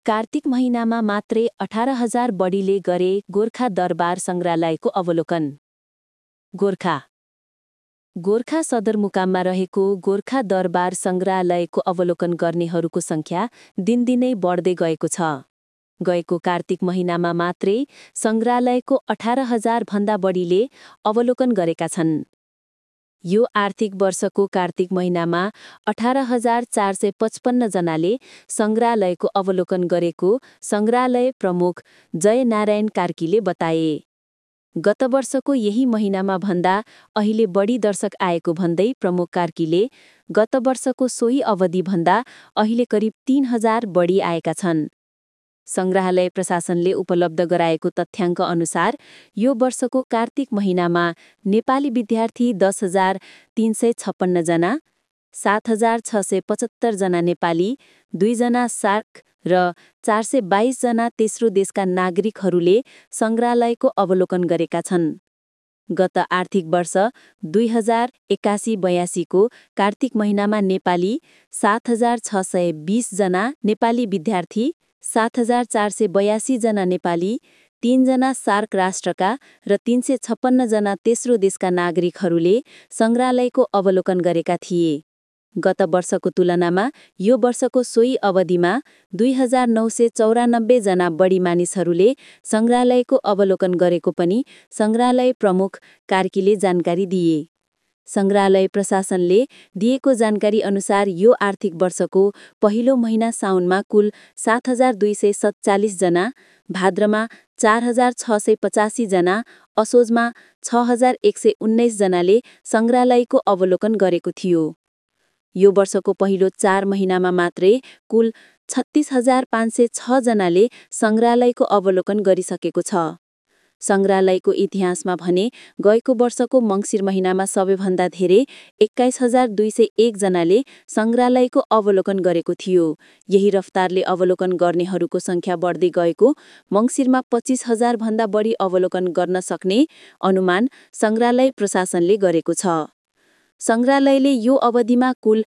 कार्तिक महिनामा मात्रै 18,000 बढीले गरे गोर्खा दरबार संग्रहालयको अवलोकन। गोर्खा सदरमुकाममा रहेको गोर्खा दरबार संग्रहालयको अवलोकन गर्नेहरूको संख्या दिनदिनै बढ्दै गएको छ। गएको कार्तिक महिनामा मात्रै संग्रहालयको 18,000 भन्दा बढीले अवलोकन गरेका छन्। यो आर्थिक वर्षको कार्तिक महिनामा 18,455 जनाले संग्रहालयको अवलोकन गरेको संग्रहालय प्रमुख जय नारायण कार्कीले बताए। गत वर्षको यही महिनामा भन्दा अहिले बढी दर्शक आएको भन्दै प्रमुख कार्कीले गत वर्षको सोही अवधि भन्दा अहिले करिब 3,000 बढी आएका छन्। संग्रहालय प्रशासनले उपलब्ध गराएको तथ्याङ्क अनुसार यो वर्षको कार्तिक महिनामा नेपाली विद्यार्थी 10,356 जना, 7,675 जना नेपाली, 2 जना सार्क र 422 जना तेस्रो देशका नागरिकहरूले संग्रहालयको अवलोकन गरेका छन्। गत आर्थिक वर्ष 2081-82 को कार्तिक महिनामा नेपाली 7,620 जना नेपाली विद्यार्थी, 7,482 जना नेपाली, 3 जना सार्क राष्ट्रका र 356 जना तेस्रो देशका नागरिकहरूले संग्रहालयको अवलोकन गरेका थिए। गत वर्षको तुलनामा यो वर्षको सोही अवधिमा 2,994 जना बढी मानिसहरूले संग्रहालयको अवलोकन गरेको पनि संग्रहालय प्रमुख कार्कीले जानकारी दिए। संग्रहालय प्रशासनले दिएको जानकारी अनुसार यो आर्थिक वर्षको पहिलो महिना साउनमा कुल 7,247 जना, भाद्रमा 4,685 जना, असोजमा 6,119 जनाले संग्रहालयको अवलोकन गरेको थियो। यो वर्षको पहिलो 4 महिनामा मात्रै कुल 36,506 जनाले संग्रहालयको अवलोकन गरिसकेको छ। संग्रहालयको इतिहासमा भने गएको वर्षको मङ्सिर महिनामा सबैभन्दा धेरै 21,201 जनाले संग्रहालयको अवलोकन गरेको थियो। यही रफ्तारले अवलोकन गर्नेहरूको संख्या बढ्दै गएको मङ्सिरमा 25,000 भन्दा बढी अवलोकन गर्न सक्ने अनुमान संग्रहालय प्रशासनले गरेको छ। संग्रहालयले यो अवधिमा कुल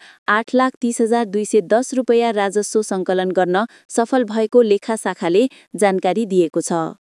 8,30,210 रुपैयाँ राजस्व सङ्कलन गर्न सफल भएको लेखा शाखाले जानकारी दिएको छ।